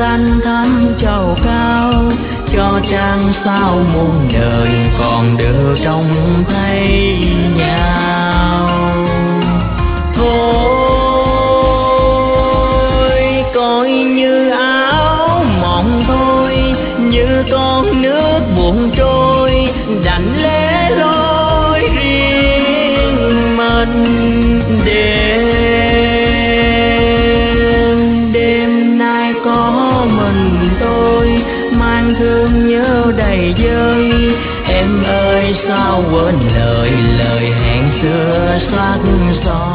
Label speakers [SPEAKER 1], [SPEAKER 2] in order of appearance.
[SPEAKER 1] canh thăm trầu cao, cho trăng sao muôn đời còn được trông thấy nhau. Thôi coi như áo mộng thôi, như con nước buồn trôi, đành lẻ loi riêng mình. Đêm nay có mình tôi, mang thương nhớ đầy vơi. Em ơi sao quên lời hẹn xưa sắc son.